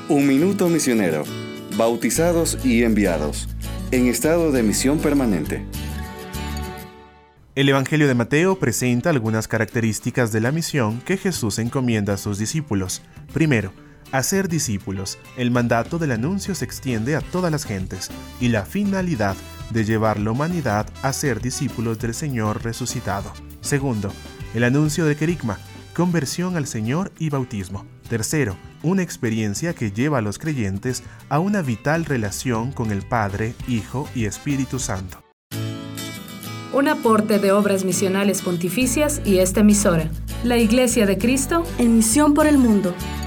Un minuto misionero. Bautizados y enviados. En estado de misión permanente. El Evangelio de Mateo presenta algunas características de la misión que Jesús encomienda a sus discípulos. Primero, hacer discípulos. El mandato del anuncio se extiende a todas las gentes y la finalidad de llevar la humanidad a ser discípulos del Señor resucitado. Segundo, el anuncio de querigma, conversión al Señor y bautismo. Tercero, una experiencia que lleva a los creyentes a una vital relación con el Padre, Hijo y Espíritu Santo. Un aporte de Obras Misionales Pontificias y esta emisora. La Iglesia de Cristo en misión por el mundo.